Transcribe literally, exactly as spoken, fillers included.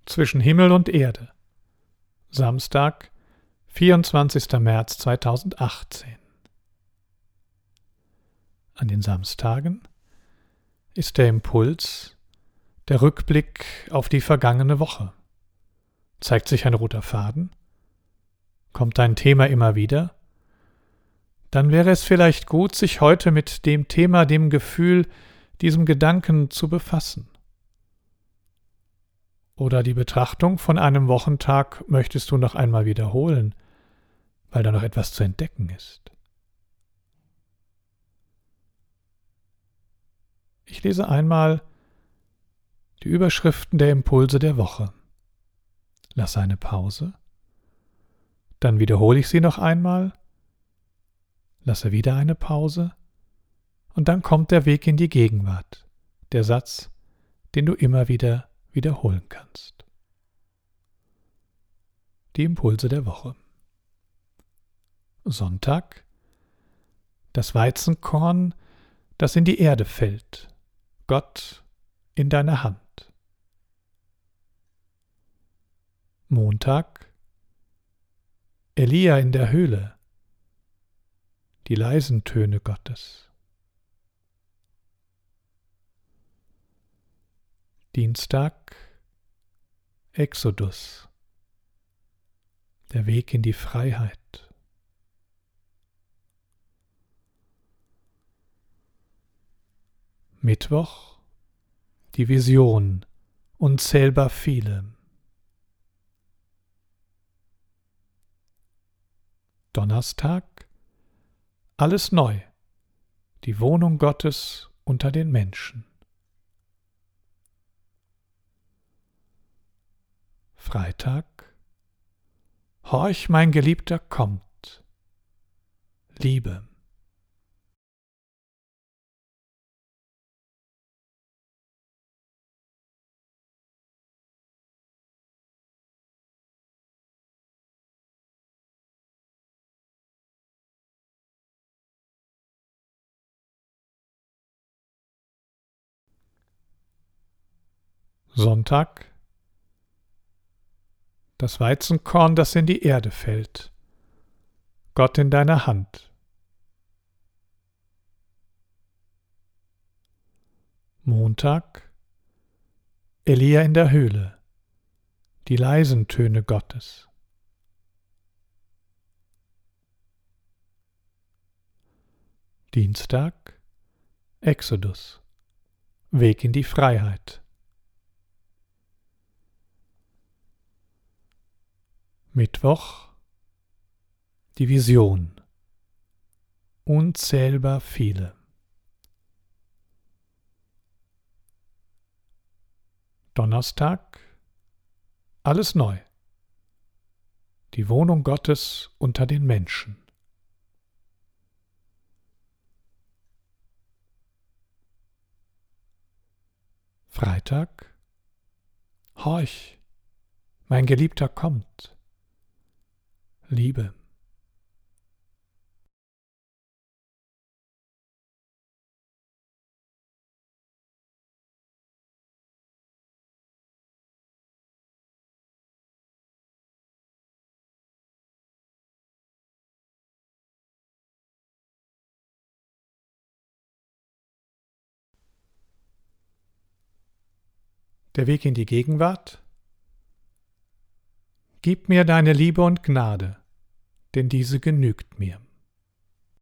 Zwischen Himmel und Erde. Samstag, vierundzwanzigster März zweitausendachtzehn. An den Samstagen ist der Impuls der Rückblick auf die vergangene Woche. Zeigt sich ein roter Faden? Kommt ein Thema immer wieder? Dann wäre es vielleicht gut, sich heute mit dem Thema, dem Gefühl, diesem Gedanken zu befassen. Oder die Betrachtung von einem Wochentag möchtest du noch einmal wiederholen, weil da noch etwas zu entdecken ist. Ich lese einmal die Überschriften der Impulse der Woche. Lasse eine Pause. Dann wiederhole ich sie noch einmal. Lasse wieder eine Pause. Und dann kommt der Weg in die Gegenwart, der Satz, den du immer wieder wiederholen kannst. Die Impulse der Woche. Sonntag. Das Weizenkorn, das in die Erde fällt. Gott in deiner Hand. Montag. Elia in der Höhle. Die leisen Töne Gottes. Dienstag. Exodus. Der Weg in die Freiheit. Mittwoch. Die Vision. Unzählbar viele. Donnerstag. Alles neu. Die Wohnung Gottes unter den Menschen. Freitag. Horch, mein Geliebter kommt. Liebe. Sonntag. Das Weizenkorn, das in die Erde fällt. Gott in deiner Hand. Montag. Elia in der Höhle. Die leisen Töne Gottes. Dienstag. Exodus. Weg in die Freiheit. Mittwoch. Die Vision. Unzählbar viele. Donnerstag. Alles neu. Die Wohnung Gottes unter den Menschen. Freitag. Horch, mein Geliebter kommt. Liebe. Der Weg in die Gegenwart? Gib mir deine Liebe und Gnade, denn diese genügt mir.